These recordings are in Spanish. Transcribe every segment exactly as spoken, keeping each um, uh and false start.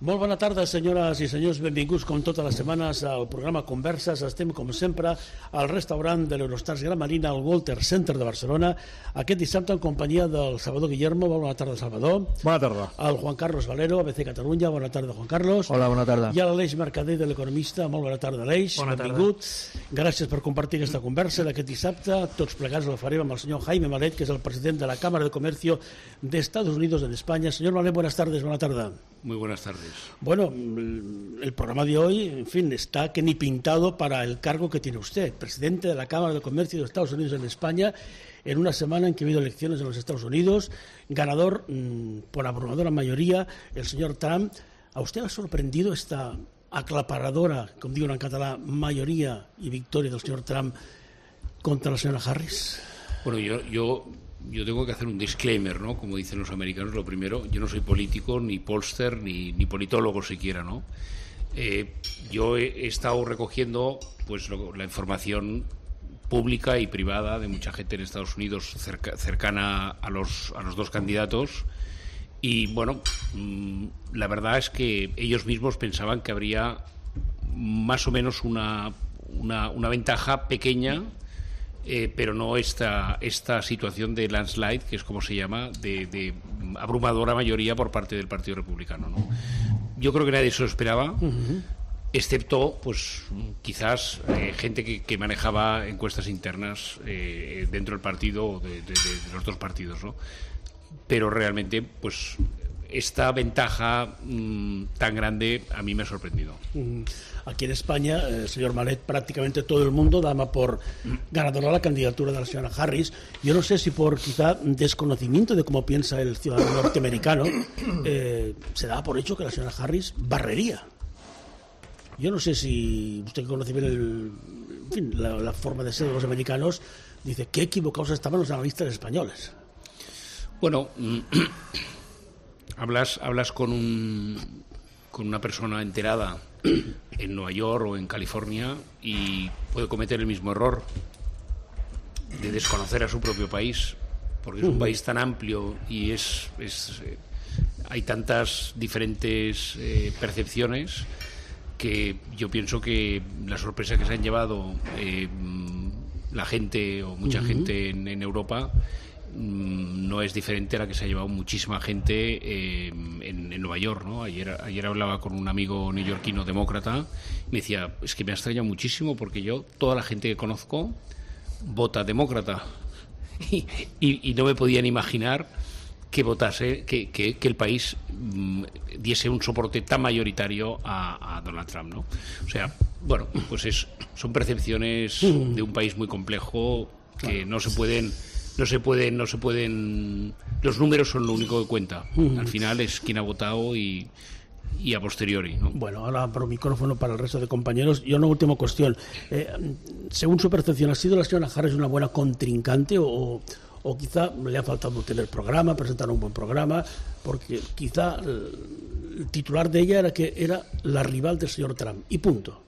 Molt bona tarda, senyores i senyors. Benvinguts, com totes les setmanes, al programa Converses. Estem, com sempre, al restaurant de l'Eurostars Gran Marina, al Walter Center de Barcelona, aquest dissabte en companyia del Salvador Guillermo. Bona tarda, Salvador. Bona tarda. El Juan Carlos Valero, A B C Catalunya. Bona tarda, Juan Carlos. Hola, bona tarda. I a l'Aleix Mercader, de l'Economista. Molt bona tarda, Aleix. Bona Benvingut. Tarda. Gràcies per compartir aquesta conversa d'aquest dissabte. Tots plegats la farem amb el senyor Jaime Malet, que és el president de la Cámara de Comercio de Estados Unidos en España. Señor Malet, buenas tardes. Bona tarda. Muy buenas tardes. Bueno, el programa de hoy, en fin, está que ni pintado para el cargo que tiene usted, presidente de la Cámara de Comercio de Estados Unidos en España, en una semana en que ha habido elecciones en los Estados Unidos, ganador mmm, por abrumadora mayoría, el señor Trump. ¿A usted ha sorprendido esta aclaparadora, como digo en catalán, mayoría y victoria del señor Trump contra la señora Harris? Bueno, yo... yo... Yo tengo que hacer un disclaimer, ¿no? Como dicen los americanos, lo primero, yo no soy político, ni pollster, ni, ni politólogo siquiera, ¿no? Eh, yo he, he estado recogiendo pues lo, la información pública y privada de mucha gente en Estados Unidos cerca, cercana a los, a los dos candidatos y, bueno, mmm, la verdad es que ellos mismos pensaban que habría más o menos una, una, una ventaja pequeña. Eh, pero no esta, esta situación de landslide, que es como se llama, de, de abrumadora mayoría por parte del Partido Republicano, ¿no? Yo creo que nadie se lo esperaba, uh-huh. excepto, pues, quizás eh, gente que, que manejaba encuestas internas eh, dentro del partido, de, de, de los dos partidos, ¿no? Pero realmente, pues, esta ventaja mmm, tan grande a mí me ha sorprendido. Uh-huh. Aquí en España, eh, señor Malet, prácticamente todo el mundo daba por ganadora la candidatura de la señora Harris. Yo no sé si por quizá desconocimiento de cómo piensa el ciudadano norteamericano, eh, se daba por hecho que la señora Harris barrería. Yo no sé si usted que conoce bien el, en fin, la, la forma de ser de los americanos, dice qué equivocados estaban los analistas españoles. Bueno, hablas, hablas con un... con una persona enterada en Nueva York o en California y puede cometer el mismo error de desconocer a su propio país, porque es un país tan amplio y es, es eh, hay tantas diferentes eh, percepciones que yo pienso que la sorpresa que se han llevado eh, la gente o mucha uh-huh. gente en, en Europa no es diferente a la que se ha llevado muchísima gente eh, en, en Nueva York, ¿no? Ayer, ayer hablaba con un amigo neoyorquino demócrata y me decía, es que me ha extrañado muchísimo porque yo, toda la gente que conozco vota demócrata y, y, y no me podían imaginar que votase, que, que, que el país mm, diese un soporte tan mayoritario a, a Donald Trump, ¿no? O sea, bueno, pues es, son percepciones de un país muy complejo que no se pueden... No se pueden, no se pueden. Los números son lo único que cuenta. Al final es quien ha votado y, y a posteriori, ¿no? Bueno, ahora abro micrófono para el resto de compañeros. Y una última cuestión. Eh, según su percepción, ¿ha sido la señora Harris una buena contrincante o, o quizá le ha faltado tener programa, presentar un buen programa? Porque quizá el titular de ella era que era la rival del señor Trump. Y punto.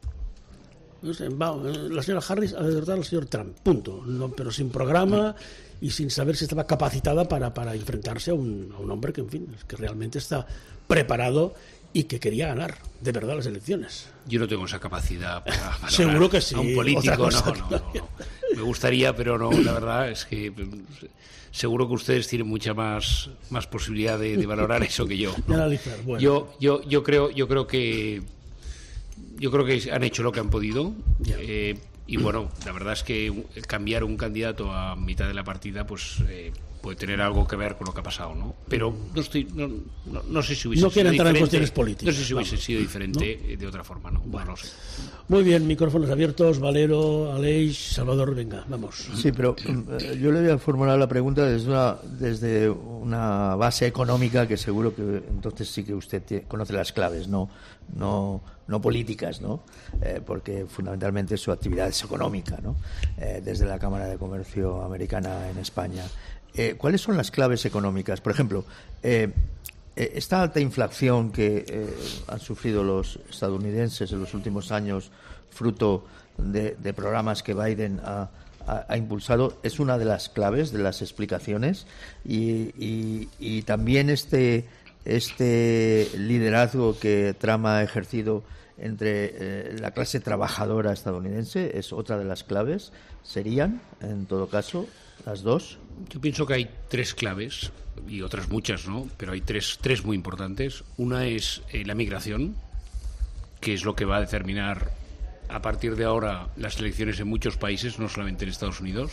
No sé, va, la señora Harris ha derrotado al señor Trump, punto. No, pero sin programa y sin saber si estaba capacitada para, para enfrentarse a un, a un hombre que, en fin, que realmente está preparado y que quería ganar de verdad las elecciones. Yo no tengo esa capacidad para, para seguro que sí. A un político, no, no, no, no. Me gustaría, pero no, la verdad es que seguro que ustedes tienen mucha más, más posibilidad de, de valorar eso que yo, ¿no? Bueno. Yo, yo, yo creo, yo creo que Yo creo que han hecho lo que han podido eh, y bueno, la verdad es que cambiar un candidato a mitad de la partida pues eh, puede tener algo que ver con lo que ha pasado, ¿no? Pero no estoy, no, no, no sé si hubiese no sido entrar diferente. En cuestiones políticas. No sé si hubiese Vamos. sido diferente ¿No? de otra forma, ¿no? Bueno, no sé. Muy bien, micrófonos abiertos, Valero, Aleix, Salvador, venga, vamos. Sí, pero eh, yo le voy a formular la pregunta desde una, desde una base económica que seguro que entonces sí que usted te, conoce las claves, no, no, no políticas, ¿no? Eh, porque fundamentalmente su actividad es económica, ¿no? Eh, desde la Cámara de Comercio Americana en España. Eh, ¿Cuáles son las claves económicas? Por ejemplo, eh, esta alta inflación que eh, han sufrido los estadounidenses en los últimos años, fruto de, de programas que Biden ha, ha, ha impulsado, es una de las claves de las explicaciones y, y, y también este este liderazgo que Trump ha ejercido entre eh, la clase trabajadora estadounidense es otra de las claves. ¿Serían, en todo caso, las dos? Yo pienso que hay tres claves, y otras muchas, ¿no? Pero hay tres, tres muy importantes. Una es eh, la migración, que es lo que va a determinar a partir de ahora las elecciones en muchos países, no solamente en Estados Unidos.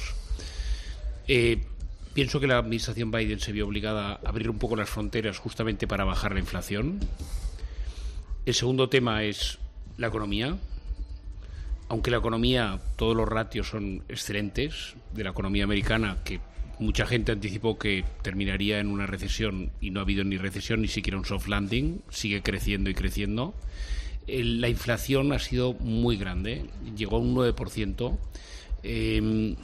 Eh, pienso que la administración Biden se vio obligada a abrir un poco las fronteras justamente para bajar la inflación. El segundo tema es la economía. Aunque la economía, todos los ratios son excelentes de la economía americana, que mucha gente anticipó que terminaría en una recesión y no ha habido ni recesión, ni siquiera un soft landing, sigue creciendo y creciendo. El, la inflación ha sido muy grande, llegó a un nueve por ciento. Eh,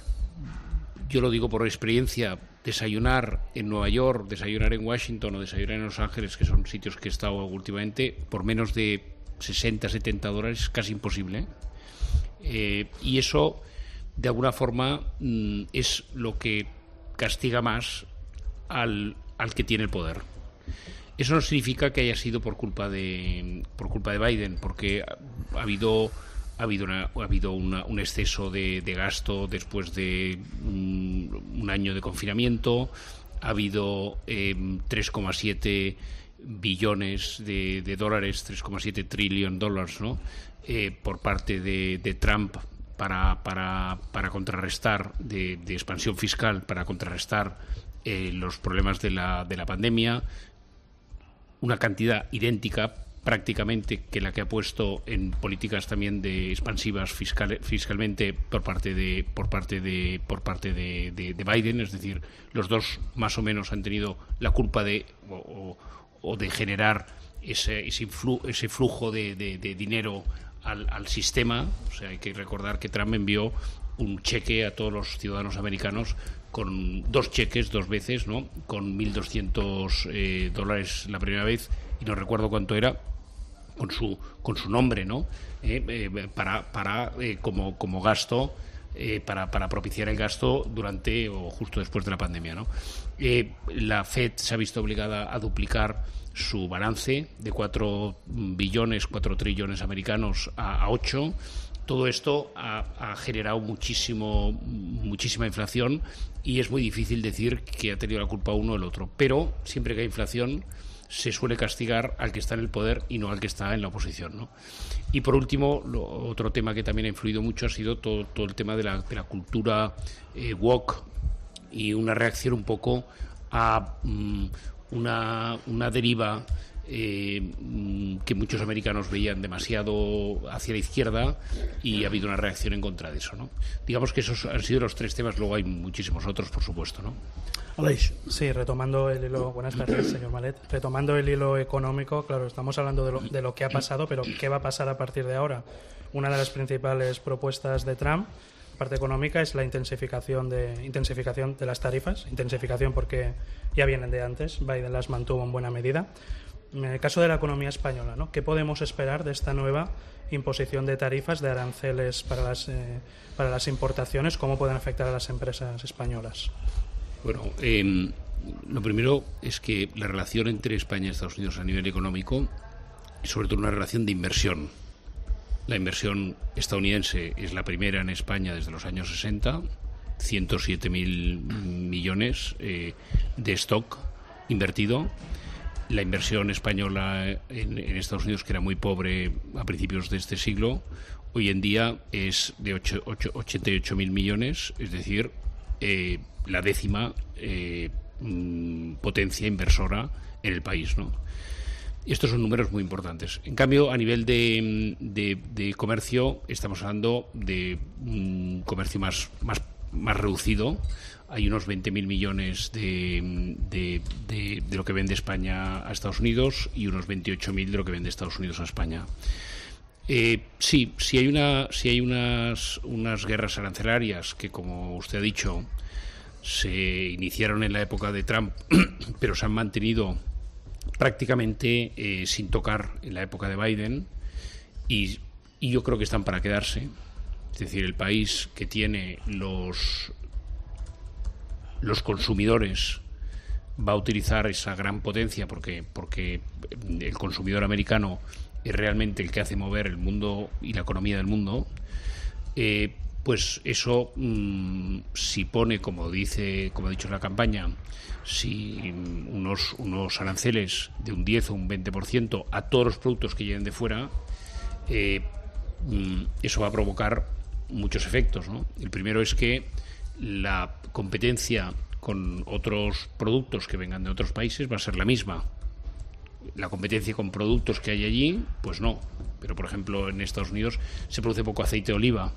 yo lo digo por experiencia, desayunar en Nueva York, desayunar en Washington o desayunar en Los Ángeles, que son sitios que he estado últimamente, por menos de sesenta, setenta dólares es casi imposible. Eh, y eso, de alguna forma, mm, es lo que castiga más al, al que tiene el poder. Eso no significa que haya sido por culpa de por culpa de Biden, porque ha, ha habido ha habido una, ha habido una, un exceso de, de gasto después de un, un año de confinamiento. Ha habido eh, tres coma siete billones de, de dólares, tres coma siete trillion dólares, ¿no? Eh, por parte de, de Trump para, para, para contrarrestar de, de expansión fiscal, para contrarrestar eh, los problemas de la, de la pandemia, una cantidad idéntica prácticamente que la que ha puesto en políticas también de expansivas fiscal, fiscalmente por parte de por parte de por parte de, de, de Biden. Es decir, los dos más o menos han tenido la culpa de o, o, o de generar ese ese, influ, ese flujo de, de, de dinero Al, al sistema. O sea, hay que recordar que Trump envió un cheque a todos los ciudadanos americanos con dos cheques dos veces, ¿no? Con mil doscientos eh, dólares la primera vez y no recuerdo cuánto era con su con su nombre, ¿no? Eh, eh, para para eh, como como gasto eh, para para propiciar el gasto durante o justo después de la pandemia, ¿no? Eh, la Fed se ha visto obligada a duplicar su balance de cuatro billones, cuatro trillones americanos a, a ocho. Todo esto ha, ha generado muchísimo, muchísima inflación y es muy difícil decir que ha tenido la culpa uno o el otro. Pero siempre que hay inflación se suele castigar al que está en el poder y no al que está en la oposición, ¿no? Y por último, lo, otro tema que también ha influido mucho ha sido todo, todo el tema de la, de la cultura eh, woke y una reacción un poco a mm, una, una deriva eh, que muchos americanos veían demasiado hacia la izquierda y ha habido una reacción en contra de eso, ¿no? Digamos que esos han sido los tres temas, luego hay muchísimos otros, por supuesto, ¿no? Aleix. Sí, retomando el hilo, buenas tardes, señor Malet. Retomando el hilo económico, claro, estamos hablando de lo, de lo que ha pasado, pero ¿qué va a pasar a partir de ahora? Una de las principales propuestas de Trump, la parte económica, es la intensificación de intensificación de las tarifas, intensificación porque ya vienen de antes, Biden las mantuvo en buena medida. En el caso de la economía española, ¿no? ¿Qué podemos esperar de esta nueva imposición de tarifas, de aranceles para las, eh, para las importaciones? ¿Cómo pueden afectar a las empresas españolas? Bueno, eh, lo primero es que la relación entre España y Estados Unidos a nivel económico es sobre todo una relación de inversión. La inversión estadounidense es la primera en España desde los años sesenta, ciento siete mil millones eh, de stock invertido. La inversión española en, en Estados Unidos, que era muy pobre a principios de este siglo, hoy en día es de ochenta y ocho mil millones, es decir, eh, la décima eh, potencia inversora en el país, ¿no? Estos son números muy importantes. En cambio, a nivel de, de, de comercio, estamos hablando de un comercio más, más, más reducido. Hay unos veinte mil millones de, de, de, de lo que vende España a Estados Unidos y unos veintiocho mil de lo que vende Estados Unidos a España. Eh, sí, sí hay, una, sí hay unas, unas guerras arancelarias que, como usted ha dicho, se iniciaron en la época de Trump, pero se han mantenido prácticamente eh, sin tocar en la época de Biden y, y yo creo que están para quedarse. Es decir, el país que tiene los, los consumidores va a utilizar esa gran potencia porque, porque el consumidor americano es realmente el que hace mover el mundo y la economía del mundo, eh, pues eso, mmm, si pone, como dice, como ha dicho en la campaña, si unos, unos aranceles de un diez o un veinte por ciento a todos los productos que lleguen de fuera, eh, mmm, eso va a provocar muchos efectos, ¿no? El primero es que la competencia con otros productos que vengan de otros países va a ser la misma. La competencia con productos que hay allí, pues no. Pero, por ejemplo, en Estados Unidos se produce poco aceite de oliva.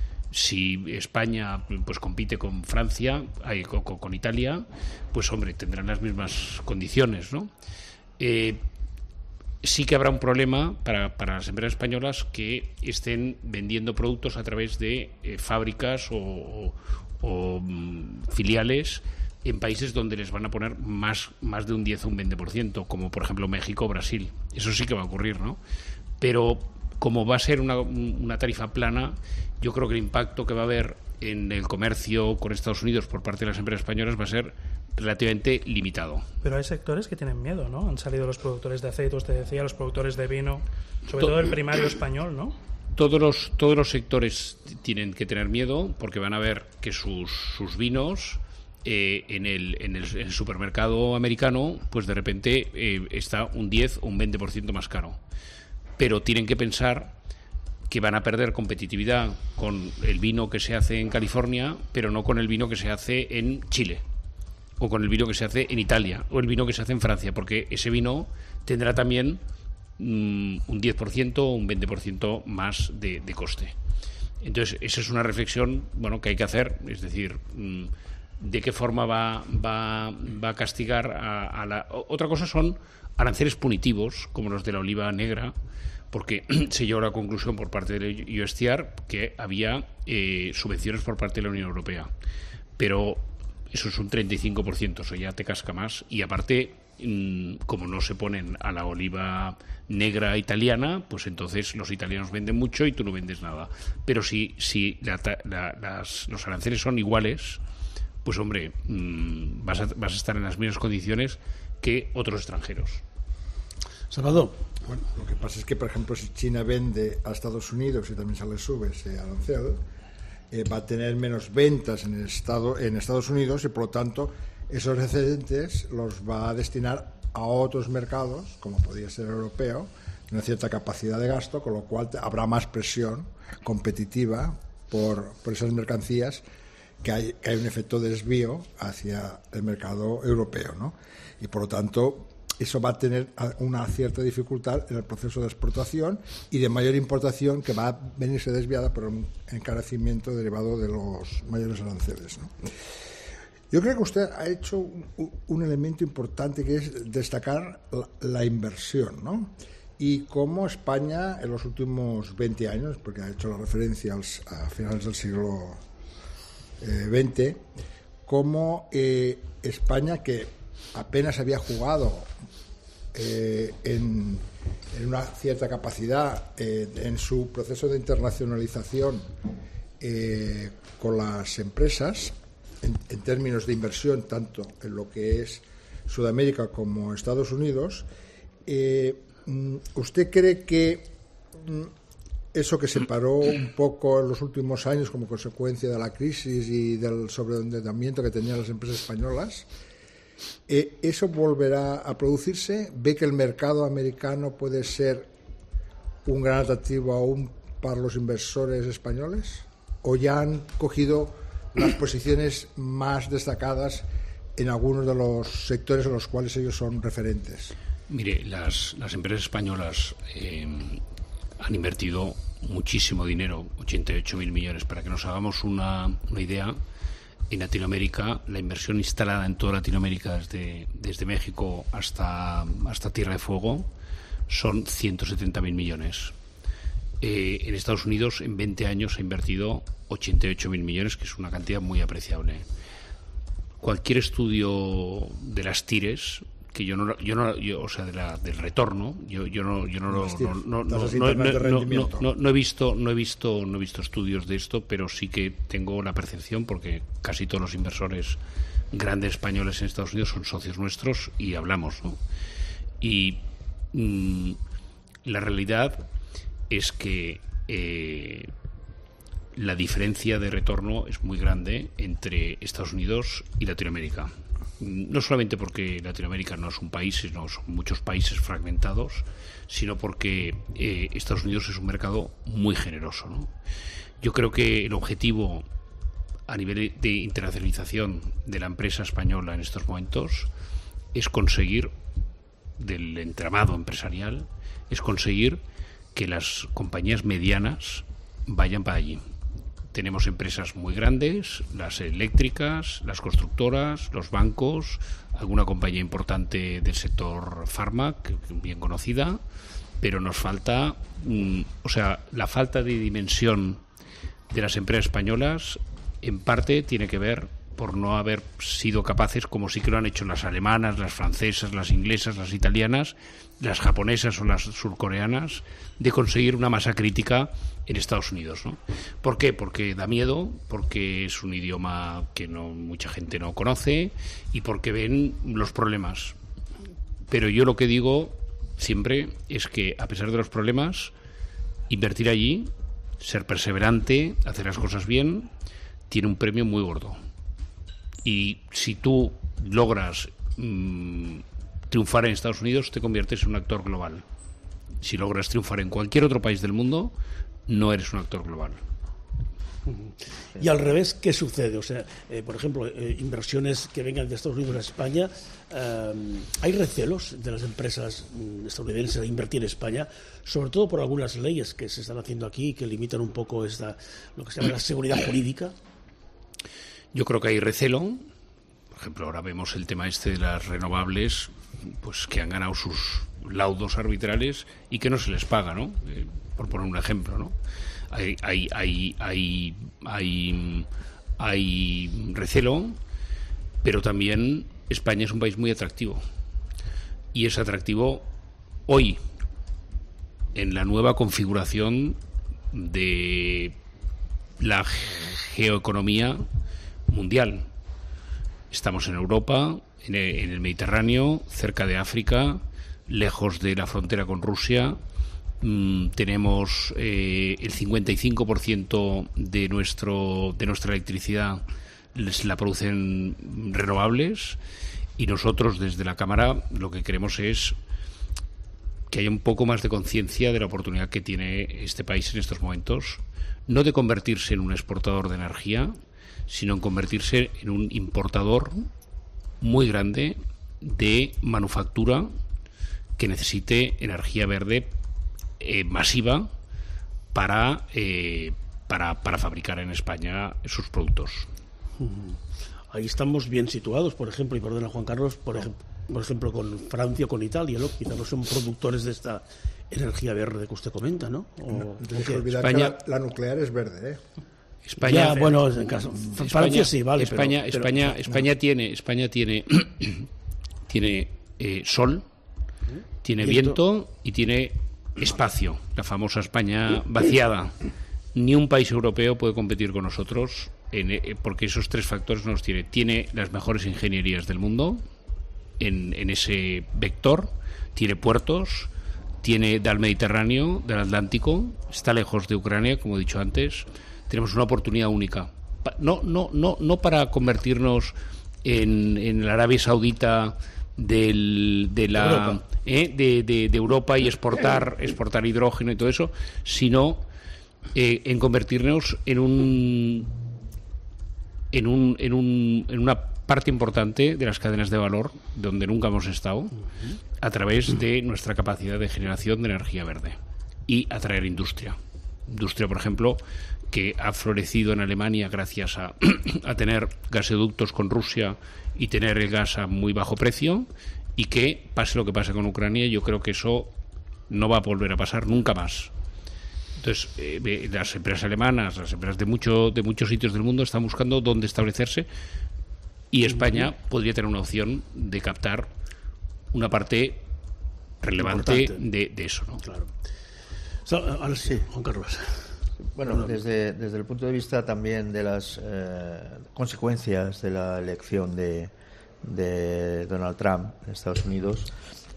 Si España pues compite con Francia, hay, con, con Italia, pues hombre, tendrán las mismas condiciones, ¿no? Eh, sí que habrá un problema para, para las empresas españolas que estén vendiendo productos a través de eh, fábricas o, o, o mm, filiales en países donde les van a poner más, más de un diez o un veinte por ciento, como por ejemplo México o Brasil. Eso sí que va a ocurrir, ¿no? Pero como va a ser una, una tarifa plana, yo creo que el impacto que va a haber en el comercio con Estados Unidos por parte de las empresas españolas va a ser relativamente limitado. Pero hay sectores que tienen miedo, ¿no? Han salido los productores de aceite, usted decía, los productores de vino, sobre todo el primario español, ¿no? Todos los, todos los sectores tienen que tener miedo porque van a ver que sus, sus vinos eh, en, el, en, el, en el supermercado americano, pues de repente eh, está un diez o un veinte por ciento más caro. Pero tienen que pensar que van a perder competitividad con el vino que se hace en California, pero no con el vino que se hace en Chile, o con el vino que se hace en Italia, o el vino que se hace en Francia, porque ese vino tendrá también mmm, un diez por ciento o un veinte por ciento más de, de coste. Entonces, esa es una reflexión, bueno, que hay que hacer, es decir, mmm, de qué forma va, va, va a castigar a, a la... Otra cosa son aranceles punitivos, como los de la oliva negra, porque se llegó a la conclusión por parte del U S T R que había eh, subvenciones por parte de la Unión Europea. Pero eso es un treinta y cinco por ciento, eso ya te casca más. Y aparte, mmm, como no se ponen a la oliva negra italiana, pues entonces los italianos venden mucho y tú no vendes nada. Pero si, si la, la, las, los aranceles son iguales, pues hombre, mmm, vas, a, vas a estar en las mismas condiciones que otros extranjeros. Salvador. Bueno, lo que pasa es que, por ejemplo, si China vende a Estados Unidos y también se le sube ese arancel, eh, va a tener menos ventas en el estado, en Estados Unidos y, por lo tanto, esos excedentes los va a destinar a otros mercados, como podría ser el europeo, una cierta capacidad de gasto, con lo cual habrá más presión competitiva por, por esas mercancías, que hay, que hay un efecto de desvío hacia el mercado europeo, ¿no? Y, por lo tanto, eso va a tener una cierta dificultad en el proceso de exportación y de mayor importación, que va a venirse desviada por un encarecimiento derivado de los mayores aranceles, ¿no? Yo creo que usted ha hecho un, un elemento importante, que es destacar la, la inversión, ¿no? Y cómo España en los últimos veinte años, porque ha hecho la referencia als, a finales del siglo eh, veinte, cómo eh, España, que apenas había jugado eh, en, en una cierta capacidad eh, en su proceso de internacionalización eh, con las empresas, en, en términos de inversión, tanto en lo que es Sudamérica como Estados Unidos, eh, ¿usted cree que eso que se paró un poco en los últimos años como consecuencia de la crisis y del sobreendeudamiento que tenían las empresas españolas, Eh, ¿eso volverá a producirse? ¿Ve que el mercado americano puede ser un gran atractivo aún para los inversores españoles? ¿O ya han cogido las posiciones más destacadas en algunos de los sectores en los cuales ellos son referentes? Mire, las, las empresas españolas eh, han invertido muchísimo dinero, ochenta y ocho mil millones. Para que nos hagamos una, una idea, en Latinoamérica, la inversión instalada en toda Latinoamérica, desde, desde México hasta, hasta Tierra de Fuego, son ciento setenta mil millones. Eh, en Estados Unidos, en veinte años, se ha invertido ochenta y ocho mil millones, que es una cantidad muy apreciable. Cualquier estudio de las TIRES, que yo no, yo no yo, o sea, de la, del retorno, yo, yo no, yo no, no, no, no, no, no, no, no he visto, no he visto, no he visto estudios de esto, pero sí que tengo la percepción, porque casi todos los inversores grandes españoles en Estados Unidos son socios nuestros y hablamos, ¿no? Y mmm, la realidad es que eh, la diferencia de retorno es muy grande entre Estados Unidos y Latinoamérica. No solamente porque Latinoamérica no es un país, sino son muchos países fragmentados, sino porque eh, Estados Unidos es un mercado muy generoso, ¿no? Yo creo que el objetivo a nivel de internacionalización de la empresa española en estos momentos es conseguir, del entramado empresarial, es conseguir que las compañías medianas vayan para allí. Tenemos empresas muy grandes, las eléctricas, las constructoras, los bancos, alguna compañía importante del sector farma, que, bien conocida, pero nos falta, mm, o sea, la falta de dimensión de las empresas españolas en parte tiene que ver por no haber sido capaces, como sí que lo han hecho las alemanas, las francesas, las inglesas, las italianas, las japonesas o las surcoreanas, de conseguir una masa crítica en Estados Unidos, ¿no? ¿Por qué? Porque da miedo, porque es un idioma que no mucha gente no conoce y porque ven los problemas. Pero yo lo que digo siempre es que, a pesar de los problemas, invertir allí, ser perseverante, hacer las cosas bien, tiene un premio muy gordo. Y si tú logras mmm, triunfar en Estados Unidos, te conviertes en un actor global. Si logras triunfar en cualquier otro país del mundo, no eres un actor global. Y al revés, ¿qué sucede? O sea, eh, por ejemplo, eh, inversiones que vengan de Estados Unidos a España, eh, ¿hay recelos de las empresas estadounidenses a invertir en España? Sobre todo por algunas leyes que se están haciendo aquí que limitan un poco esta, lo que se llama la seguridad jurídica. Yo creo que hay recelo. Por ejemplo, ahora vemos el tema este de las renovables, pues que han ganado sus laudos arbitrales y que no se les paga, ¿no? Eh, por poner un ejemplo, ¿no? Hay, hay, hay, hay, hay, hay recelo, pero también España es un país muy atractivo. Y es atractivo hoy, en la nueva configuración de la geoeconomía mundial. Estamos en Europa, en el, en el Mediterráneo, cerca de África, lejos de la frontera con Rusia. Mm, tenemos eh, el cincuenta y cinco por ciento de nuestro de nuestra electricidad les la producen renovables, y nosotros desde la Cámara lo que queremos es que haya un poco más de conciencia de la oportunidad que tiene este país en estos momentos, no de convertirse en un exportador de energía, sino en convertirse en un importador muy grande de manufactura que necesite energía verde eh, masiva para, eh, para, para fabricar en España sus productos. Ahí estamos bien situados, por ejemplo, y perdona Juan Carlos, por ejemplo, por ejemplo con Francia o con Italia, ¿no? Quizás no son productores de esta energía verde que usted comenta, ¿no? O, no tienes que olvidar España, que la, la nuclear es verde, ¿eh? España, ya, bueno, en caso, España, Francia sí, vale. España, pero, España, pero, España no. tiene, España tiene, tiene eh, sol, tiene viento. viento y tiene espacio. La famosa España vaciada. Ni un país europeo puede competir con nosotros en, eh, porque esos tres factores nos tiene. Tiene las mejores ingenierías del mundo en, en ese vector. Tiene puertos. Tiene del Mediterráneo, del Atlántico. Está lejos de Ucrania, como he dicho antes. Tenemos una oportunidad única. No, no, no, no para convertirnos en, en la Arabia Saudita del, de la Europa. Eh, de, de, de Europa y exportar exportar hidrógeno y todo eso, sino eh, en convertirnos en un en un en un en una parte importante de las cadenas de valor donde nunca hemos estado, a través de nuestra capacidad de generación de energía verde y atraer industria. Industria, por ejemplo, que ha florecido en Alemania gracias a, a tener gasoductos con Rusia y tener el gas a muy bajo precio, y que, pase lo que pase con Ucrania, yo creo que eso no va a volver a pasar nunca más. Entonces, eh, las empresas alemanas, las empresas de, mucho, de muchos sitios del mundo están buscando dónde establecerse, y España podría tener una opción de captar una parte relevante de, de eso, ¿no? Claro. So, ahora sí, Juan Carlos. Bueno, desde, desde el punto de vista también de las eh, consecuencias de la elección de, de Donald Trump en Estados Unidos,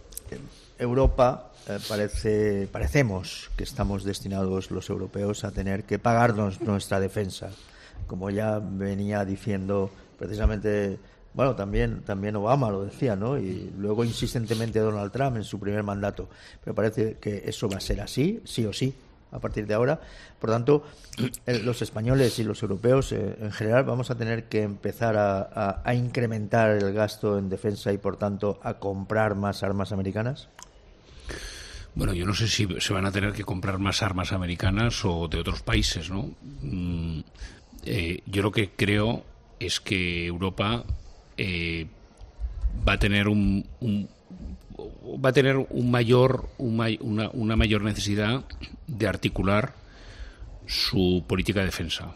Europa eh, parece, parecemos que estamos destinados los europeos a tener que pagarnos nuestra defensa, como ya venía diciendo precisamente, bueno, también, también Obama lo decía, ¿no? Y luego insistentemente Donald Trump en su primer mandato. Pero parece que eso va a ser así, sí o sí, a partir de ahora. Por tanto, eh, los españoles y los europeos eh, en general vamos a tener que empezar a, a, a incrementar el gasto en defensa y, por tanto, a comprar más armas americanas. Bueno, yo no sé si se van a tener que comprar más armas americanas o de otros países, ¿no? Mm, eh, yo lo que creo es que Europa eh, va a tener un, un va a tener un mayor un, una, una mayor necesidad de articular su política de defensa.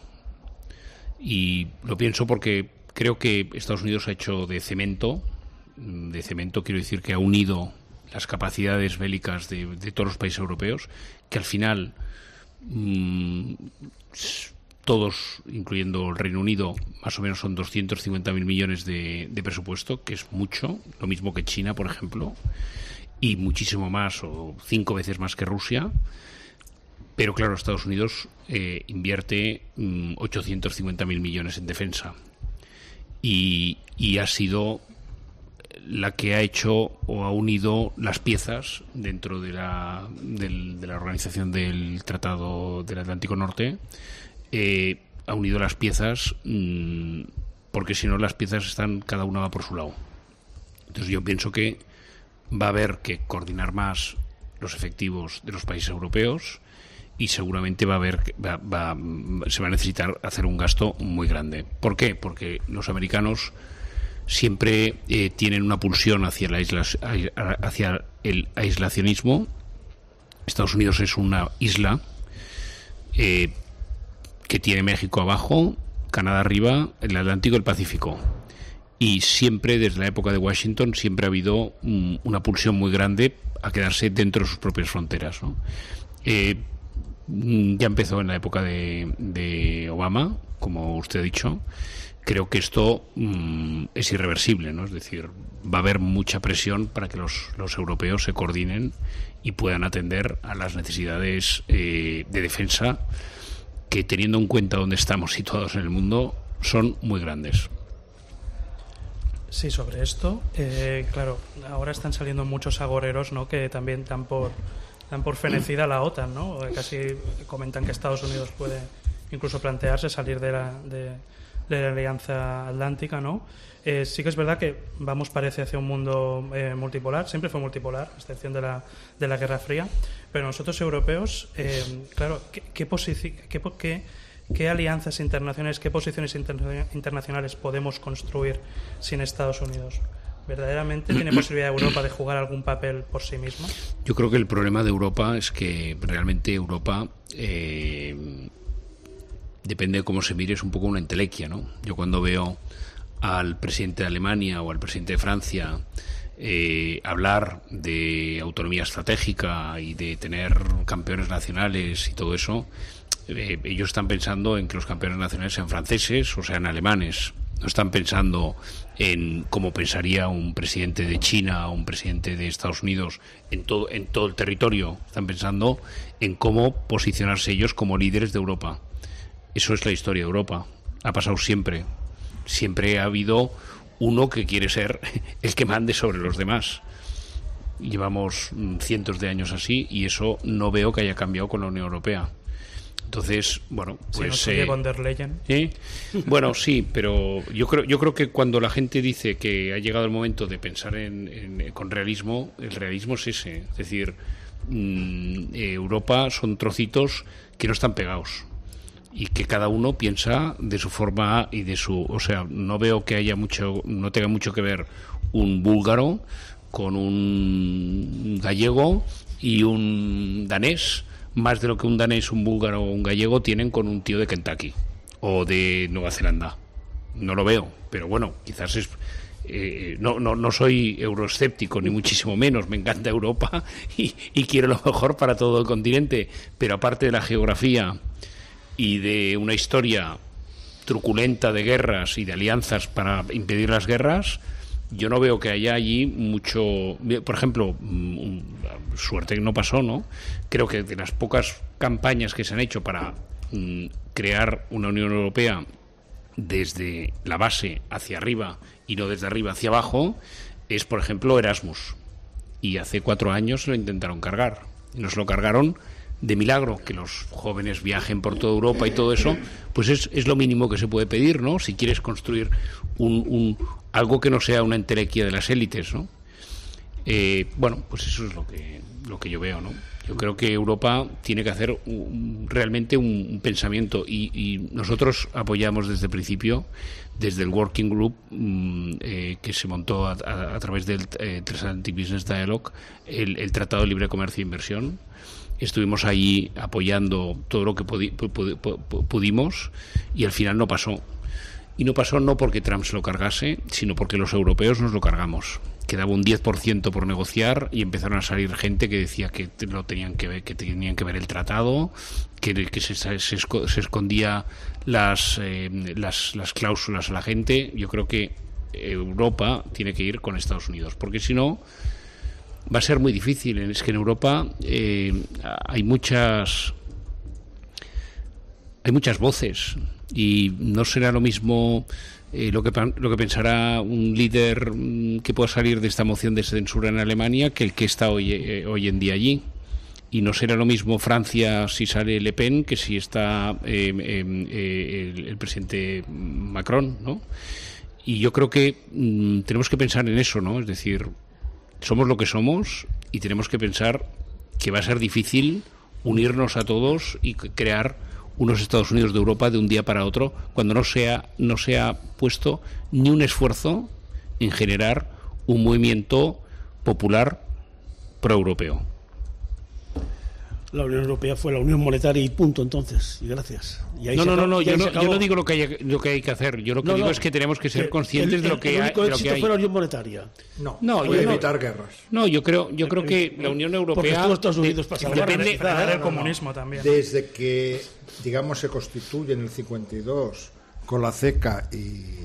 Y lo pienso porque creo que Estados Unidos ha hecho de cemento, de cemento quiero decir que ha unido las capacidades bélicas de, de todos los países europeos, que al final mmm, todos, incluyendo el Reino Unido, más o menos son doscientos cincuenta mil millones de, de presupuesto, que es mucho, lo mismo que China, por ejemplo, y muchísimo más, o cinco veces más que Rusia. Pero claro, Estados Unidos eh, invierte mmm, ochocientos cincuenta mil millones en defensa, y, y ha sido la que ha hecho o ha unido las piezas dentro de la, del, de la organización del Tratado del Atlántico Norte. Eh, ha unido las piezas mmm, porque si no las piezas están, cada una va por su lado. Entonces yo pienso que va a haber que coordinar más los efectivos de los países europeos y seguramente va a haber va, va, se va a necesitar hacer un gasto muy grande. ¿Por qué? Porque los americanos siempre eh, tienen una pulsión hacia, la isla, hacia el aislacionismo. Estados Unidos es una isla eh, que tiene México abajo, Canadá arriba, el Atlántico y el Pacífico. Y siempre, desde la época de Washington, siempre ha habido um, una pulsión muy grande a quedarse dentro de sus propias fronteras, ¿no? Eh, ya empezó en la época de, de Obama, como usted ha dicho. Creo que esto um, es irreversible, ¿no? Es decir, va a haber mucha presión para que los, los europeos se coordinen y puedan atender a las necesidades eh, de defensa que, teniendo en cuenta dónde estamos situados en el mundo, son muy grandes. Sí, sobre esto, eh, claro, ahora están saliendo muchos agoreros, ¿no?, que también dan por, dan por fenecida la OTAN, ¿no? Casi comentan que Estados Unidos puede incluso plantearse salir de la, de, de la Alianza Atlántica, ¿no? Eh, sí que es verdad que vamos, parece, hacia un mundo eh, multipolar, siempre fue multipolar, a excepción de la, de la Guerra Fría, pero nosotros europeos, eh, claro, ¿qué, qué, posici- qué, qué ¿Qué alianzas internacionales, qué posiciones interna- internacionales podemos construir sin Estados Unidos? ¿Verdaderamente tiene posibilidad Europa de jugar algún papel por sí misma? Yo creo que el problema de Europa es que realmente Europa, eh, depende de cómo se mire, es un poco una entelequia, ¿no? Yo cuando veo al presidente de Alemania o al presidente de Francia eh, hablar de autonomía estratégica y de tener campeones nacionales y todo eso, Eh, ellos están pensando en que los campeones nacionales sean franceses o sean alemanes. No están pensando en cómo pensaría un presidente de China o un presidente de Estados Unidos en todo, en todo el territorio. Están pensando en cómo posicionarse ellos como líderes de Europa. Eso es la historia de Europa. Ha pasado siempre. Siempre ha habido uno que quiere ser el que mande sobre los demás. Llevamos cientos de años así y eso no veo que haya cambiado con la Unión Europea. Entonces, bueno, pues si no eh, von der Leyen. ¿eh? Bueno, sí, pero yo creo yo creo que cuando la gente dice que ha llegado el momento de pensar en, en con realismo, el realismo es ese, es decir, mmm, Europa son trocitos que no están pegados y que cada uno piensa de su forma y de su, o sea, no veo que haya mucho, no tenga mucho que ver un búlgaro con un gallego y un danés, más de lo que un danés, un búlgaro o un gallego tienen con un tío de Kentucky o de Nueva Zelanda. No lo veo, pero bueno, quizás es... Eh, no, no, no soy euroescéptico, ni muchísimo menos. Me encanta Europa y, y quiero lo mejor para todo el continente, pero aparte de la geografía y de una historia truculenta de guerras y de alianzas para impedir las guerras, yo no veo que haya allí mucho... Por ejemplo, suerte que no pasó, ¿no? Creo que de las pocas campañas que se han hecho para mm, crear una Unión Europea desde la base hacia arriba y no desde arriba hacia abajo, es, por ejemplo, Erasmus. Y hace cuatro años lo intentaron cargar. Y nos lo cargaron de milagro. Que los jóvenes viajen por toda Europa y todo eso, pues es, es lo mínimo que se puede pedir, ¿no? Si quieres construir un, un algo que no sea una entelequia de las élites, ¿no? Eh, bueno, pues eso es lo que lo que yo veo, ¿no? Yo creo que Europa tiene que hacer un, realmente un, un pensamiento y, y nosotros apoyamos desde el principio, desde el Working Group mm, eh, que se montó a, a, a través del eh, Transatlantic Business Dialogue, el, el Tratado de Libre Comercio e Inversión. Estuvimos ahí apoyando todo lo que pudi, pudi, pudimos y al final no pasó. Y no pasó no porque Trump se lo cargase, sino porque los europeos nos lo cargamos. Quedaba un diez por ciento por negociar y empezaron a salir gente que decía que no tenían que ver, que tenían que ver el tratado, que, que se, se, se escondía las, eh, las, las cláusulas a la gente. Yo creo que Europa tiene que ir con Estados Unidos, porque si no va a ser muy difícil. Es que en Europa eh, hay muchas hay muchas voces y no será lo mismo eh, lo que lo que pensará un líder mm, que pueda salir de esta moción de censura en Alemania que el que está hoy eh, hoy en día allí, y no será lo mismo Francia si sale Le Pen que si está eh, eh, eh, el, el presidente Macron, ¿no? Y yo creo que mm, tenemos que pensar en eso, ¿no? Es decir, somos lo que somos y tenemos que pensar que va a ser difícil unirnos a todos y crear unos Estados Unidos de Europa de un día para otro cuando no sea no se ha puesto ni un esfuerzo en generar un movimiento popular proeuropeo. La Unión Europea fue la Unión Monetaria y punto, entonces, y gracias. Y ahí no, no, acabó, no, no, yo no, acabó... yo no digo lo que, hay, lo que hay que hacer, yo lo que no, digo no, es que tenemos que ser que conscientes el, de lo que el hay. único De lo éxito que hay. fue la Unión Monetaria. No, no, yo no, evitar guerras. No, yo creo, yo creo que la Unión Europea... Porque estuvo Estados Unidos para salvar. Depende Depende del no, no, comunismo no. también. Desde que, digamos, se constituye en el cincuenta y dos con la CECA y,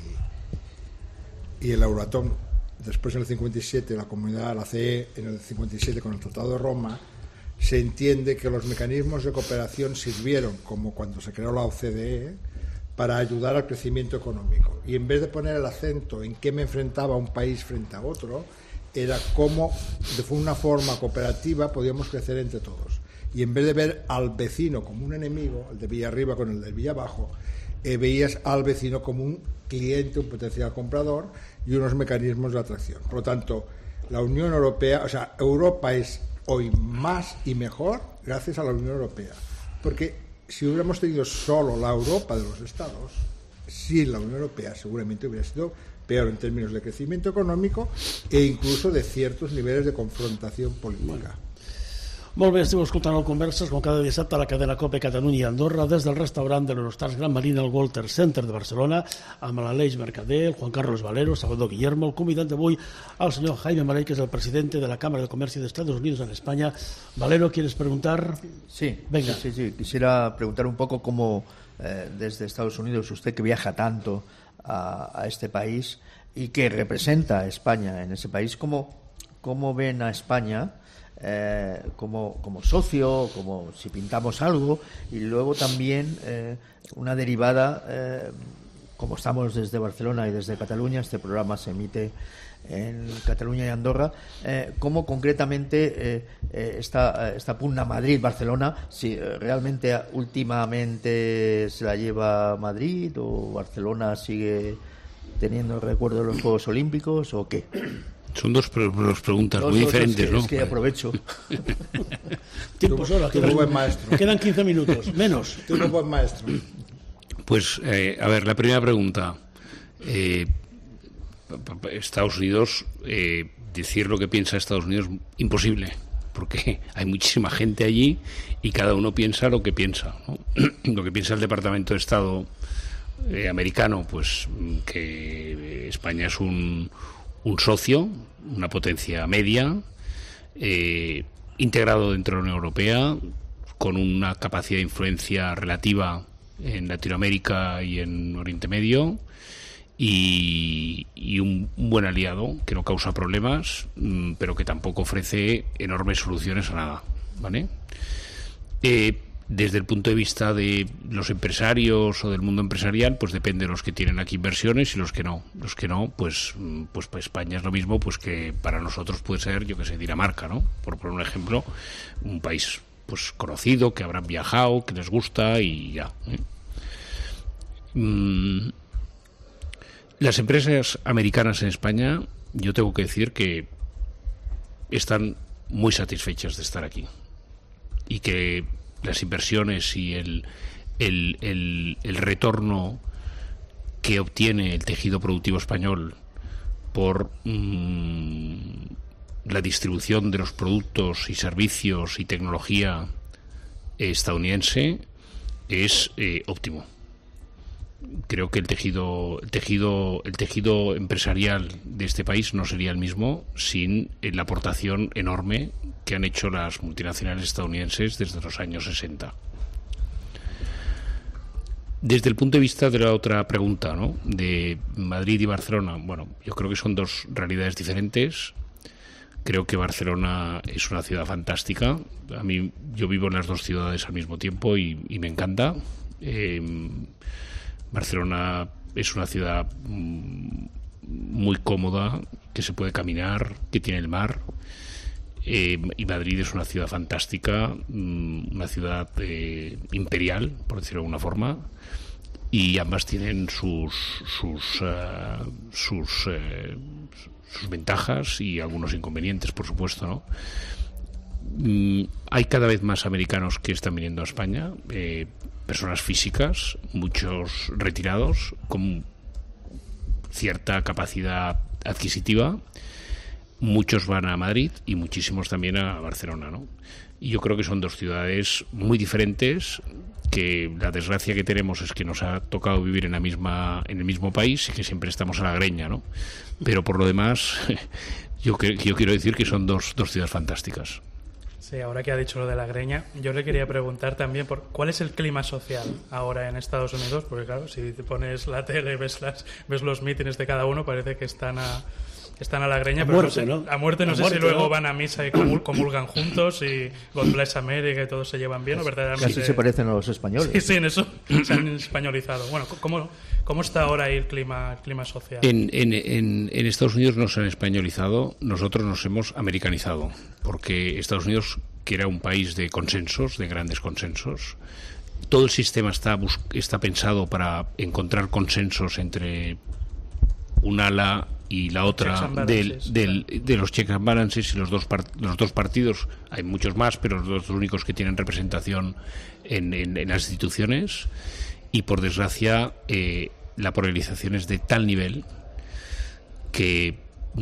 y el Euratom, después en el cincuenta y siete la comunidad, la C E, en el cincuenta y siete con el Tratado de Roma, se entiende que los mecanismos de cooperación sirvieron, como cuando se creó la O C D E, para ayudar al crecimiento económico. Y en vez de poner el acento en qué me enfrentaba un país frente a otro, era cómo, de una forma cooperativa, podíamos crecer entre todos. Y en vez de ver al vecino como un enemigo, el de Villarriba con el de Villabajo, eh, veías al vecino como un cliente, un potencial comprador y unos mecanismos de atracción. Por lo tanto, la Unión Europea, o sea, Europa es hoy más y mejor gracias a la Unión Europea, porque si hubiéramos tenido solo la Europa de los Estados, sin la Unión Europea seguramente hubiera sido peor en términos de crecimiento económico e incluso de ciertos niveles de confrontación política. Molt bé, esteu escoltant el Converses com cada dissabte a la cadena COPE Catalunya i Andorra des del restaurant de l'Eurostars Gran Marina al Walter Center de Barcelona amb l'Aleix Mercader, el Juan Carlos Valero, Salvador Guillermo, el convidat d'avui al senyor Jaime Marell, que es el presidente de la Cámara de Comercio de Estados Unidos en España. Valero, ¿quieres preguntar? Sí, venga. Sí, sí, sí. Quisiera preguntar un poco cómo eh, desde Estados Unidos, usted que viaja tanto a, a este país y que representa a España en ese país, ¿cómo, cómo ven a España Eh, como, como socio, como si pintamos algo, y luego también eh, una derivada, eh, como estamos desde Barcelona y desde Cataluña, este programa se emite en Cataluña y Andorra, eh, cómo concretamente eh, eh, esta, esta pugna Madrid-Barcelona, si eh, realmente últimamente se la lleva Madrid o Barcelona sigue teniendo el recuerdo de los Juegos Olímpicos o qué. Son dos, pre dos preguntas dos, muy dos, diferentes, es que, ¿no? Es que aprovecho. Tiempo solo, quedan, buen maestro. Quedan quince minutos, menos. Tú eres buen maestro. Pues, eh, a ver, la primera pregunta. Eh, Estados Unidos, eh, decir lo que piensa Estados Unidos, imposible, porque hay muchísima gente allí y cada uno piensa lo que piensa, ¿no? Lo que piensa el Departamento de Estado eh, americano, pues que España es un un socio, una potencia media, eh, integrado dentro de la Unión Europea, con una capacidad de influencia relativa en Latinoamérica y en Oriente Medio, y, y un, un buen aliado que no causa problemas, mmm, pero que tampoco ofrece enormes soluciones a nada, ¿vale? Eh, desde el punto de vista de los empresarios o del mundo empresarial, pues depende de los que tienen aquí inversiones y los que no. Los que no, pues, pues para España es lo mismo, pues que para nosotros puede ser, yo que sé, Dinamarca, ¿no? Por poner un ejemplo, un país pues conocido, que habrán viajado, que les gusta y ya, ¿eh? Mm, las empresas americanas en España, yo tengo que decir que están muy satisfechas de estar aquí y que las inversiones y el, el, el, el retorno que obtiene el tejido productivo español por mmm, la distribución de los productos y servicios y tecnología estadounidense es eh, óptimo. Creo que el tejido, el tejido, el tejido empresarial de este país no sería el mismo sin la aportación enorme que han hecho las multinacionales estadounidenses desde los años sesenta. Desde el punto de vista de la otra pregunta, ¿no?, de Madrid y Barcelona, bueno, yo creo que son dos realidades diferentes. Creo que Barcelona es una ciudad fantástica. A mí, yo vivo en las dos ciudades al mismo tiempo y, y me encanta. Eh, Barcelona es una ciudad muy cómoda, que se puede caminar, que tiene el mar. Eh, y Madrid es una ciudad fantástica, una ciudad eh, imperial, por decirlo de alguna forma, y ambas tienen sus sus uh, sus, eh, sus ventajas y algunos inconvenientes, por supuesto, ¿no? Mm, hay cada vez más americanos que están viniendo a España, eh, personas físicas, muchos retirados, con cierta capacidad adquisitiva. Muchos van a Madrid y muchísimos también a Barcelona, ¿no? Y yo creo que son dos ciudades muy diferentes, que la desgracia que tenemos es que nos ha tocado vivir en la misma en el mismo país y que siempre estamos a la greña, ¿no? Pero por lo demás, yo, que, yo quiero decir que son dos, dos ciudades fantásticas. Sí, ahora que ha dicho lo de la greña, yo le quería preguntar también por cuál es el clima social ahora en Estados Unidos, porque claro, si te pones la tele, ves las ves los mítines de cada uno, parece que están a están a la greña, a pero muerte, no sé, ¿no? a muerte no a sé muerte, si luego ¿no? van a misa y comul, comulgan juntos y God Bless America y todos se llevan bien, o verdaderamente Casi se parecen a los españoles. Sí, sí, en eso se han españolizado. Bueno, ¿cómo, cómo está ahora ahí el clima, el clima social? En, en, en, en Estados Unidos no se han españolizado, nosotros nos hemos americanizado, porque Estados Unidos, que era un país de consensos, de grandes consensos, todo el sistema está, está pensado para encontrar consensos entre un ala y la otra del, del, de los checks and balances y los dos, part, los dos partidos. Hay muchos más, pero los dos únicos que tienen representación en, en, en las instituciones. Y por desgracia, eh, la polarización es de tal nivel que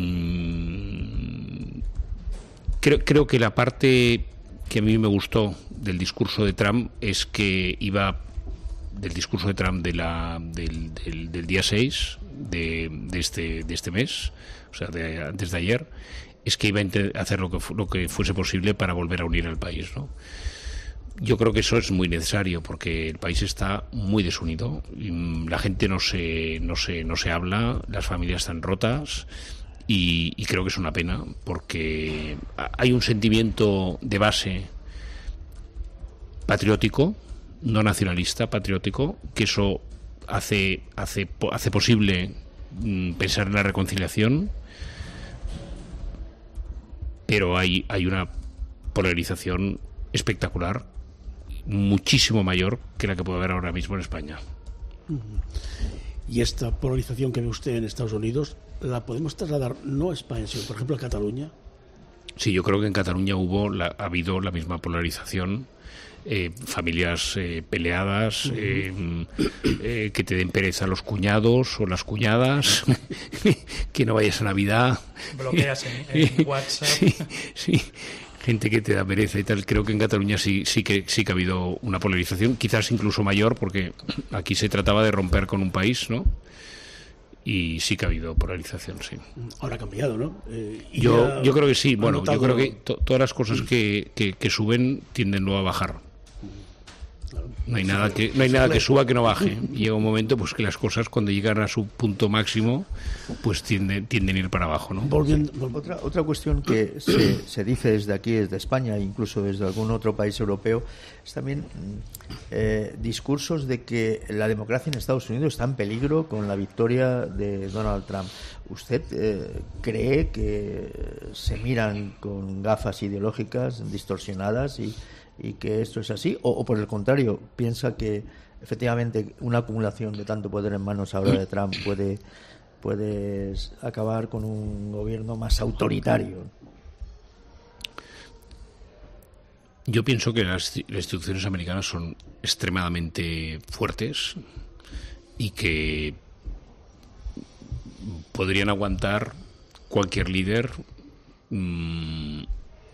mmm, creo, creo que la parte que a mí me gustó del discurso de Trump es que iba del discurso de Trump de la, del, del, del día seis de, de, este, de este mes, o sea, de, antes de ayer, es que iba a hacer lo que, lo que fuese posible para volver a unir al país, ¿no? Yo creo que eso es muy necesario porque el país está muy desunido, la gente no se, no se, no se habla, las familias están rotas y, y creo que es una pena porque hay un sentimiento de base patriótico, no nacionalista, patriótico, que eso hace hace hace posible mm, pensar en la reconciliación, pero hay hay una polarización espectacular, muchísimo mayor que la que puede haber ahora mismo en España. Y esta polarización que ve usted en Estados Unidos, ¿la podemos trasladar no a España, sino por ejemplo a Cataluña? Sí, yo creo que en Cataluña hubo la, ha habido la misma polarización. Eh, familias eh, peleadas, uh-huh. eh, eh, que te den pereza los cuñados o las cuñadas, que no vayas a Navidad. Bloqueas en, en WhatsApp. Sí, sí, gente que te da pereza y tal. Creo que en Cataluña sí, sí que sí que ha habido una polarización, quizás incluso mayor, porque aquí se trataba de romper con un país, ¿no? Y sí que ha habido polarización, sí. Ahora ha cambiado, ¿no? Eh, yo, yo creo que sí. Bueno, notado... yo creo que to- todas las cosas que, que, que suben tienden luego a bajar. Claro. No hay nada que no hay nada que suba que no baje. Y llega un momento pues que las cosas cuando llegan a su punto máximo pues tienden, tienden a ir para abajo, ¿no? Volviendo, otra, otra cuestión que se, se dice desde aquí, desde España, incluso desde algún otro país europeo, es también eh, discursos de que la democracia en Estados Unidos está en peligro con la victoria de Donald Trump. ¿Usted eh, cree que se miran con gafas ideológicas distorsionadas y y que esto es así, o, o por el contrario, piensa que efectivamente una acumulación de tanto poder en manos ahora de Trump puede, puede acabar con un gobierno más autoritario? Yo pienso que las, las instituciones americanas son extremadamente fuertes y que podrían aguantar cualquier líder. Mmm,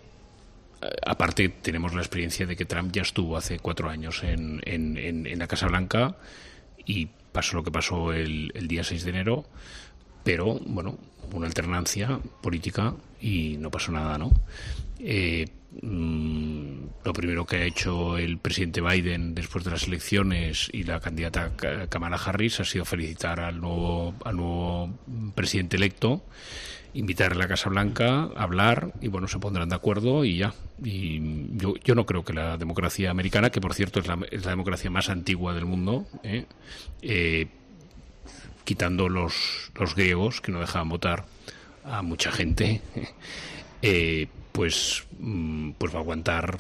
Aparte, tenemos la experiencia de que Trump ya estuvo hace cuatro años en, en, en, en la Casa Blanca y pasó lo que pasó el, el día seis de enero, pero, bueno, una alternancia política y no pasó nada, ¿no? Eh, mmm, lo primero que ha hecho el presidente Biden después de las elecciones y la candidata Kamala Harris ha sido felicitar al nuevo, al nuevo presidente electo, invitar a la Casa Blanca a hablar y bueno, se pondrán de acuerdo y ya. Y yo, yo no creo que la democracia americana, que por cierto es la, es la democracia más antigua del mundo, ¿eh? Eh, quitando los, los griegos que no dejaban votar a mucha gente, eh, pues, pues va a aguantar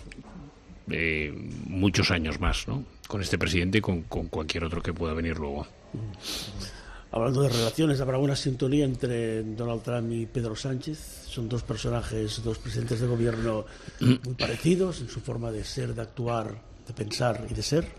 eh, muchos años más, ¿no? Con este presidente y con, con cualquier otro que pueda venir luego. Hablando de relaciones, ¿habrá una sintonía entre Donald Trump y Pedro Sánchez? Son dos personajes, dos presidentes de gobierno muy parecidos en su forma de ser, de actuar, de pensar y de ser.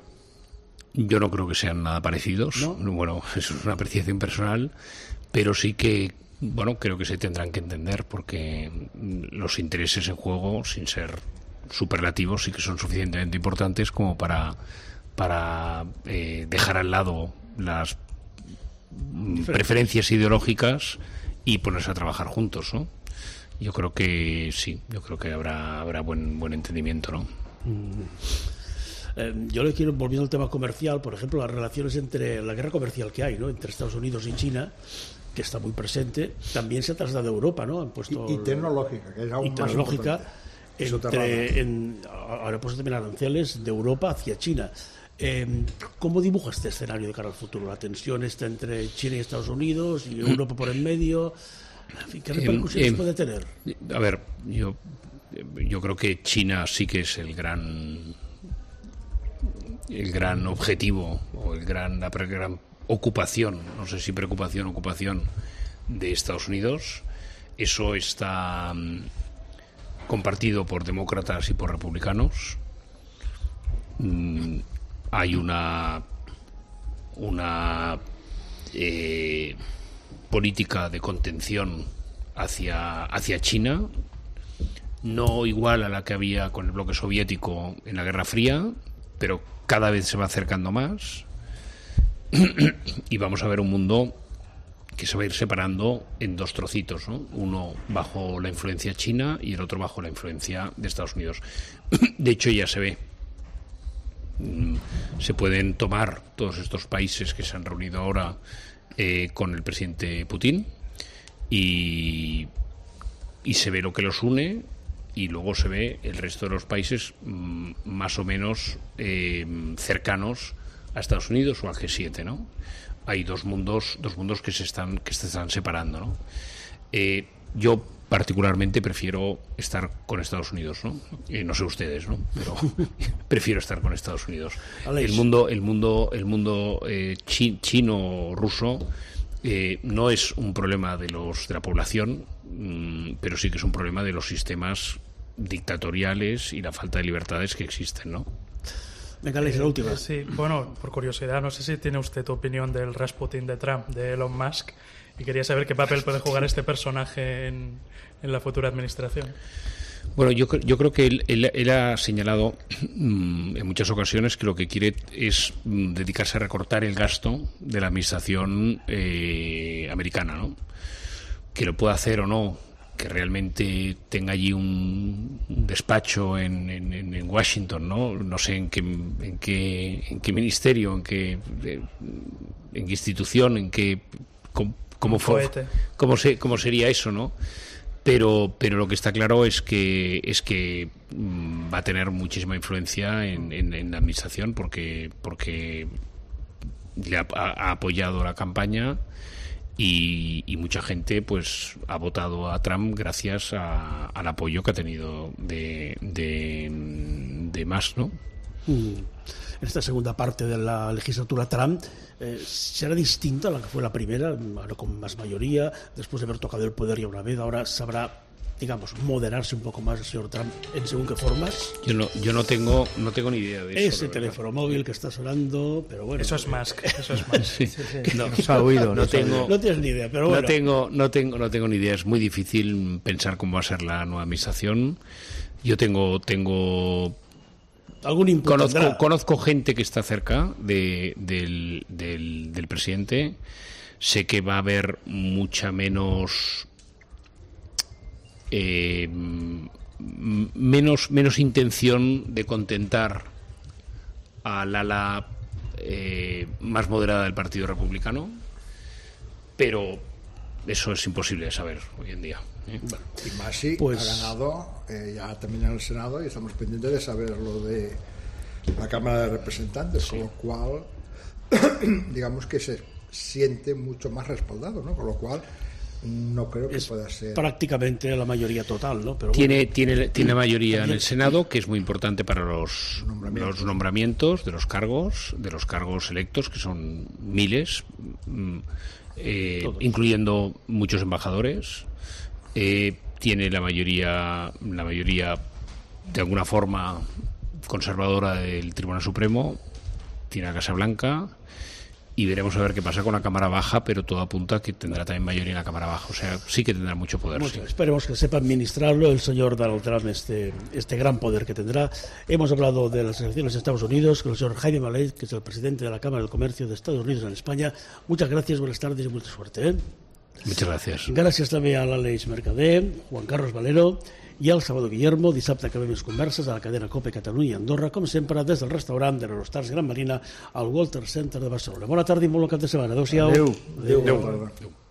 Yo no creo que sean nada parecidos. ¿No? Bueno, eso es una apreciación personal, pero sí que, bueno, creo que se tendrán que entender porque los intereses en juego, sin ser superlativos, sí que son suficientemente importantes como para, para eh, dejar al lado las preferencias ideológicas y ponerse a trabajar juntos, ¿no? Yo creo que sí, yo creo que habrá habrá buen buen entendimiento, ¿no? Mm. Eh, yo le quiero, volviendo al tema comercial, por ejemplo, las relaciones entre la guerra comercial que hay, ¿no? Entre Estados Unidos y China, que está muy presente, también se ha trasladado a Europa, ¿no? Han puesto y, y tecnológica, que es aún y más tecnológica importante. entre, en, ahora pues también aranceles de Europa hacia China. Eh, ¿Cómo dibuja este escenario de cara al futuro? La tensión está entre China y Estados Unidos y Europa por en medio. En fin, ¿qué repercusiones eh, eh, puede tener? A ver, yo, yo creo que China sí que es el gran el gran objetivo o el gran, la gran ocupación, no sé si preocupación o ocupación de Estados Unidos. Eso está um, compartido por demócratas y por republicanos. Mm, hay una una eh, política de contención hacia hacia China, no igual a la que había con el bloque soviético en la Guerra Fría, pero cada vez se va acercando más y vamos a ver un mundo que se va a ir separando en dos trocitos, ¿no? Uno bajo la influencia china y el otro bajo la influencia de Estados Unidos. De hecho ya se ve. Se pueden tomar todos estos países que se han reunido ahora eh, con el presidente Putin y, y se ve lo que los une y luego se ve el resto de los países mmm, más o menos eh, cercanos a Estados Unidos o al G siete, ¿no? Hay dos mundos, dos mundos que se están que se están separando, ¿no? Eh, yo particularmente prefiero estar con Estados Unidos, ¿no? Eh, no sé ustedes, ¿no? Pero prefiero estar con Estados Unidos. El mundo, el mundo, el mundo eh, chi, chino-ruso eh, no es un problema de los de la población, mmm, pero sí que es un problema de los sistemas dictatoriales y la falta de libertades que existen, ¿no? Venga, Alex, la última. Sí, bueno, por curiosidad, no sé si tiene usted tu opinión del Rasputin de Trump, de Elon Musk, y quería saber qué papel puede jugar este personaje en, en la futura administración. Bueno, yo, yo creo que él, él, él ha señalado mmm, en muchas ocasiones que lo que quiere es mmm, dedicarse a recortar el gasto de la administración eh, americana, ¿no? Que lo pueda hacer o no que realmente tenga allí un, un despacho en, en, en Washington, ¿no? No sé en qué, en qué, en qué ministerio, en qué, en qué institución, en qué, cómo, cómo, fue, cómo, se, cómo sería eso, ¿no? Pero, pero lo que está claro es que es que mmm, va a tener muchísima influencia en, en, en la administración porque porque le ha, ha apoyado la campaña. Y, y mucha gente pues ha votado a Trump gracias a, al apoyo que ha tenido de, de, de más, ¿no? En esta segunda parte de la legislatura Trump eh, será distinta a la que fue la primera, ahora con más mayoría, después de haber tocado el poder ya una vez, ahora sabrá, digamos, moderarse un poco más el señor Trump en según qué formas. Yo no, yo no tengo, no tengo ni idea de eso. Ese teléfono móvil que está sonando, pero bueno. Eso es Musk, eso es Musk. Sí. Sí, sí. No, no se ha oído. No, No, tengo, no tienes ni idea, pero bueno. No tengo, no tengo, no tengo ni idea. Es muy difícil pensar cómo va a ser la nueva administración. Yo tengo, tengo. Algún input conozco, tendrá. conozco gente que está cerca de, del, del, del presidente. Sé que va a haber mucha menos. Eh, menos menos intención de contentar al ala eh, más moderada del Partido Republicano, pero eso es imposible de saber hoy en día, ¿eh? Bueno, y Masi pues... ha ganado eh, ya también en el Senado y estamos pendientes de saber lo de la Cámara de Representantes, sí. Con lo cual digamos que se siente mucho más respaldado, ¿no? Con lo cual no creo que es pueda ser prácticamente la mayoría total, ¿no? Pero tiene bueno, tiene tiene mayoría también, en el Senado, que es muy importante para los nombramientos. los nombramientos de los cargos de los cargos electos, que son miles, eh, incluyendo muchos embajadores. Eh, tiene la mayoría la mayoría de alguna forma conservadora del Tribunal Supremo, tiene la Casa Blanca. Y veremos a ver qué pasa con la Cámara Baja, pero todo apunta a que tendrá también mayoría en la Cámara Baja. O sea, sí que tendrá mucho poder. Mucho. Sí. Esperemos que sepa administrarlo el señor Donald Trump, este, este gran poder que tendrá. Hemos hablado de las elecciones de Estados Unidos con el señor Jaime Malet, que es el presidente de la Cámara del Comercio de Estados Unidos en España. Muchas gracias, buenas tardes y mucha suerte. ¿eh? Muchas gracias. Gràcies també a l'Àlex Mercader, Juan Carlos Valero i al Salvador Guillermo. Dissabte acabem les converses a la cadena COPE Catalunya i Andorra, com sempre, des del restaurant de l'Aerostars Gran Marina al Walter Center de Barcelona. Bona tarda i molt bon cap de setmana. Adéu-siau. Adéu. Adéu. Adéu. Adéu. Adéu.